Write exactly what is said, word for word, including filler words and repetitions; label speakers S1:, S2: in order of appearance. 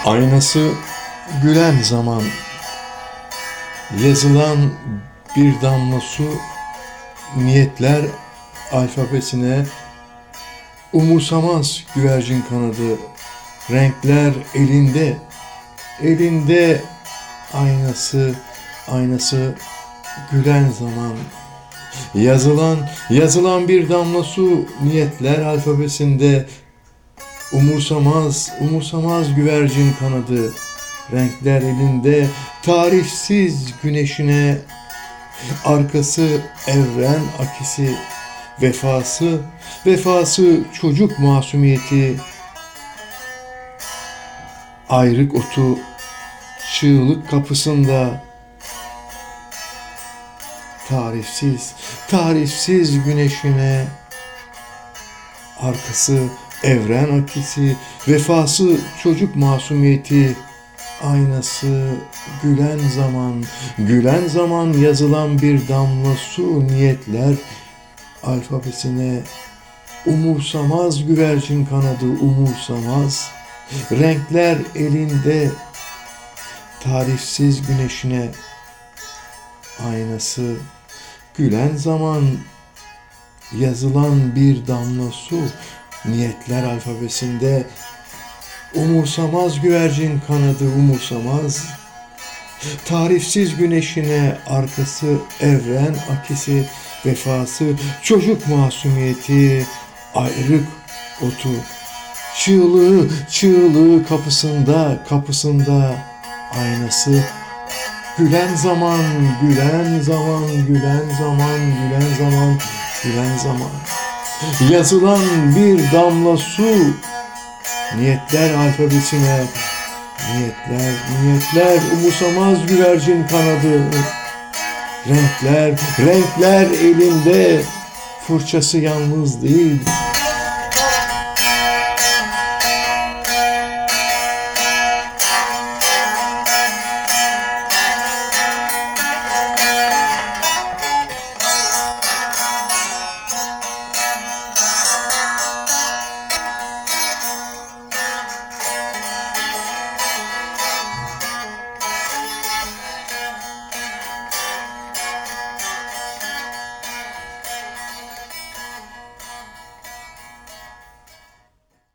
S1: Aynası gülen zaman, yazılan bir damla su, niyetler alfabesine, umursamaz güvercin kanadı, renkler elinde, elinde aynası, aynası gülen zaman. Yazılan, yazılan bir damla su, niyetler alfabesinde, umursamaz, umursamaz güvercin kanadı, renkler elinde, tarifsiz güneşine, arkası evren akisi, vefası, vefası çocuk masumiyeti, ayrık otu, çığlık kapısında, tarifsiz, tarifsiz güneşine, arkası evren akisi, vefası çocuk masumiyeti, aynası gülen zaman, gülen zaman yazılan bir damla su, niyetler alfabesine, umursamaz güvercin kanadı, umursamaz, renkler elinde, tarifsiz güneşine, aynası gülen zaman yazılan bir damla su, niyetler alfabesinde, umursamaz güvercin kanadı, umursamaz, tarifsiz güneşine, arkası evren akisi, vefası çocuk masumiyeti, ayrık otu, çığlığı, çığlığı kapısında, kapısında, aynası gülen zaman, gülen zaman, gülen zaman, gülen zaman, gülen zaman. Yazılan bir damla su, niyetler alfabesine, niyetler, niyetler, umursamaz güvercin kanadı, renkler, renkler elinde, fırçası yalnız değil,